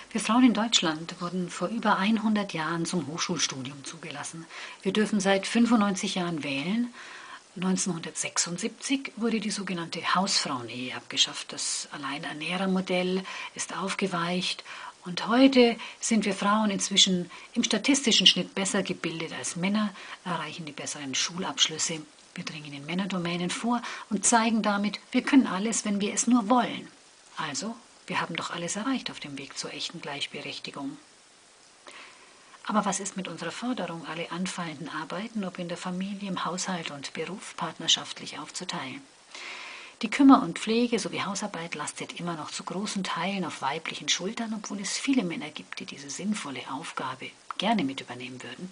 Wir Frauen in Deutschland wurden vor über 100 Jahren zum Hochschulstudium zugelassen. Wir dürfen seit 95 Jahren wählen. 1976 wurde die sogenannte Hausfrauenehe abgeschafft. Das Alleinernährermodell ist aufgeweicht. Und heute sind wir Frauen inzwischen im statistischen Schnitt besser gebildet als Männer, erreichen die besseren Schulabschlüsse. Wir dringen in Männerdomänen vor und zeigen damit, wir können alles, wenn wir es nur wollen. Also, wir haben doch alles erreicht auf dem Weg zur echten Gleichberechtigung. Aber was ist mit unserer Forderung, alle anfallenden Arbeiten, ob in der Familie, im Haushalt und Beruf, partnerschaftlich aufzuteilen? Die Kümmer- und Pflege sowie Hausarbeit lastet immer noch zu großen Teilen auf weiblichen Schultern, obwohl es viele Männer gibt, die diese sinnvolle Aufgabe gerne mit übernehmen würden.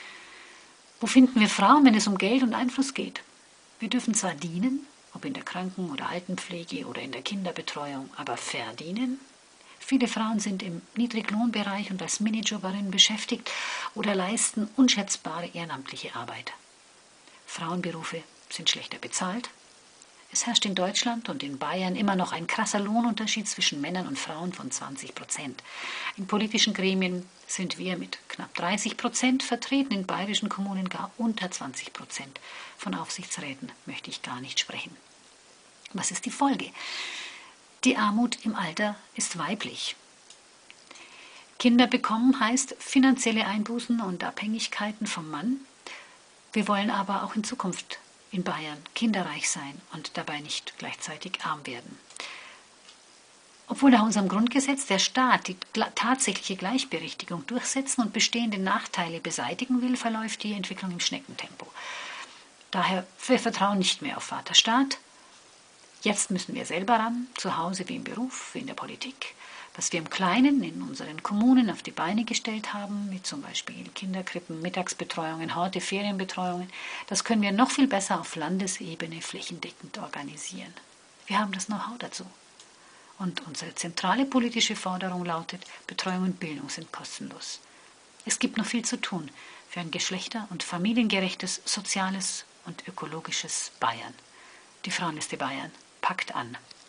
Wo finden wir Frauen, wenn es um Geld und Einfluss geht? Wir dürfen zwar dienen, ob in der Kranken- oder Altenpflege oder in der Kinderbetreuung, aber verdienen? Viele Frauen sind im Niedriglohnbereich und als Minijobberin beschäftigt oder leisten unschätzbare ehrenamtliche Arbeit. Frauenberufe sind schlechter bezahlt. Es herrscht in Deutschland und in Bayern immer noch ein krasser Lohnunterschied zwischen Männern und Frauen von 20%. In politischen Gremien sind wir mit knapp 30% vertreten, in bayerischen Kommunen gar unter 20%. Von Aufsichtsräten möchte ich gar nicht sprechen. Was ist die Folge? Die Armut im Alter ist weiblich. Kinder bekommen heißt finanzielle Einbußen und Abhängigkeiten vom Mann. Wir wollen aber auch in Zukunft in Bayern kinderreich sein und dabei nicht gleichzeitig arm werden. Obwohl nach unserem Grundgesetz der Staat die tatsächliche Gleichberechtigung durchsetzen und bestehende Nachteile beseitigen will, verläuft die Entwicklung im Schneckentempo. Daher, wir vertrauen nicht mehr auf Vaterstaat. Jetzt müssen wir selber ran, zu Hause wie im Beruf, wie in der Politik. Was wir im Kleinen in unseren Kommunen auf die Beine gestellt haben, wie zum Beispiel Kinderkrippen, Mittagsbetreuungen, Horte, Ferienbetreuungen, das können wir noch viel besser auf Landesebene flächendeckend organisieren. Wir haben das Know-how dazu. Und unsere zentrale politische Forderung lautet, Betreuung und Bildung sind kostenlos. Es gibt noch viel zu tun für ein geschlechter- und familiengerechtes, soziales und ökologisches Bayern. Die Frauenliste Bayern packt an.